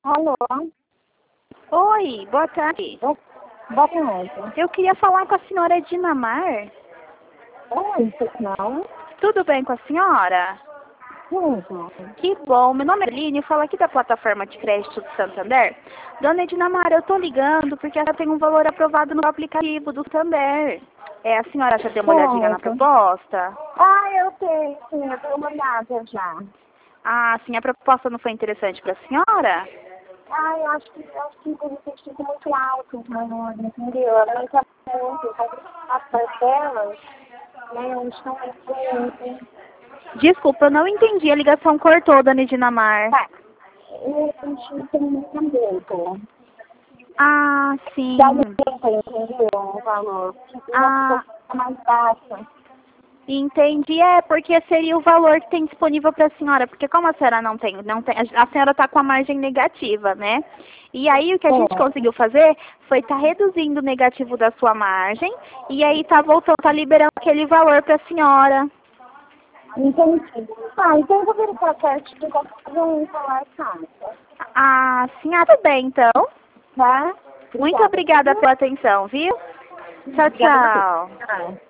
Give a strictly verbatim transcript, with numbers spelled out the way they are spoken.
Alô? Oi, boa tarde. Bo- Boa tarde. Eu queria falar com a senhora Dinamar. Oi, não? Tudo bem com a senhora? Tudo. Que bom. Meu nome é Aline, eu falo aqui da plataforma de crédito do Santander. Dona Dinamar, eu tô ligando porque ela tem um valor aprovado no aplicativo do Santander. É, a senhora já deu uma olhadinha na Certo. proposta? Ah, eu tenho, sim, eu tenho uma olhada já. Ah, sim, a proposta não foi interessante para a senhora? Ah, eu acho que, eu acho que o custo fica muito alto, mas não entendeu? Ela não está muito, as parcelas, né, não estão muito. Desculpa, eu não entendi. A ligação cortou, Dona Dinamar. Tá. Eu senti que não entendeu. Ah, sim. Dá para entender o valor? Tipo, uma Ah, coisa mais baixa. entendi, é porque seria o valor que tem disponível para a senhora, porque como a senhora não tem, não tem, a senhora está com a margem negativa, né? E aí o que a gente É. conseguiu fazer foi estar reduzindo o negativo da sua margem e aí tá voltando, tá liberando aquele valor para a senhora. Entendi. Ah, então eu vou verificar certo de qualquer um falar casa. Ah, sim, ah, tudo bem então. Tá? Muito Obrigada. obrigada pela atenção, viu? Tchau, Obrigada a você. tchau. Tchau.